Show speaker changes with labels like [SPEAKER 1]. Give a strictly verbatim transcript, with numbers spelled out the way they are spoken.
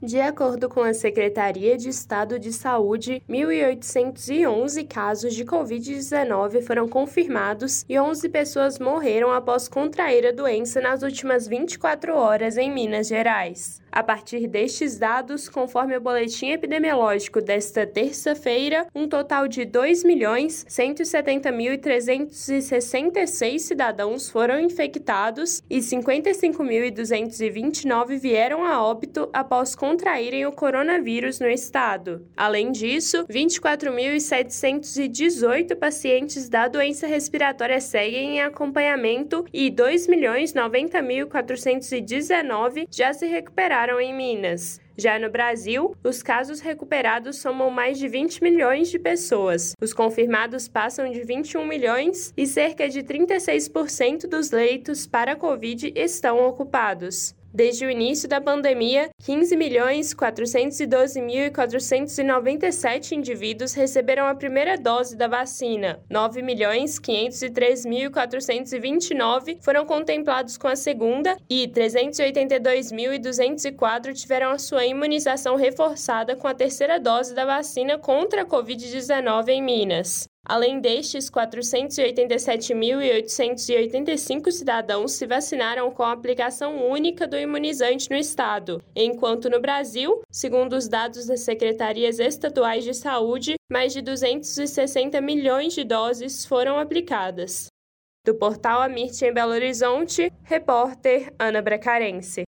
[SPEAKER 1] De acordo com a Secretaria de Estado de Saúde, mil oitocentos e onze casos de covid dezenove foram confirmados e onze pessoas morreram após contrair a doença nas últimas vinte e quatro horas em Minas Gerais. A partir destes dados, conforme o boletim epidemiológico desta terça-feira, um total de dois milhões cento e setenta mil trezentos e sessenta e seis cidadãos foram infectados e cinquenta e cinco mil duzentos e vinte e nove vieram a óbito após contraírem o coronavírus no estado. Além disso, vinte e quatro mil setecentos e dezoito pacientes da doença respiratória seguem em acompanhamento e dois milhões noventa mil quatrocentos e dezenove já se recuperaram em Minas. Já no Brasil, os casos recuperados somam mais de vinte milhões de pessoas. Os confirmados passam de vinte e um milhões e cerca de trinta e seis por cento dos leitos para a Covid estão ocupados. Desde o início da pandemia, quinze milhões quatrocentos e doze mil quatrocentos e noventa e sete indivíduos receberam a primeira dose da vacina. nove milhões quinhentos e três mil quatrocentos e vinte e nove foram contemplados com a segunda e trezentos e oitenta e dois mil duzentos e quatro tiveram a sua imunização reforçada com a terceira dose da vacina contra a covid dezenove em Minas. Além destes, quatrocentos e oitenta e sete mil oitocentos e oitenta e cinco cidadãos se vacinaram com a aplicação única do imunizante no estado, enquanto no Brasil, segundo os dados das secretarias estaduais de saúde, mais de duzentos e sessenta milhões de doses foram aplicadas. Do portal Amirte em Belo Horizonte, repórter Ana Bracarense.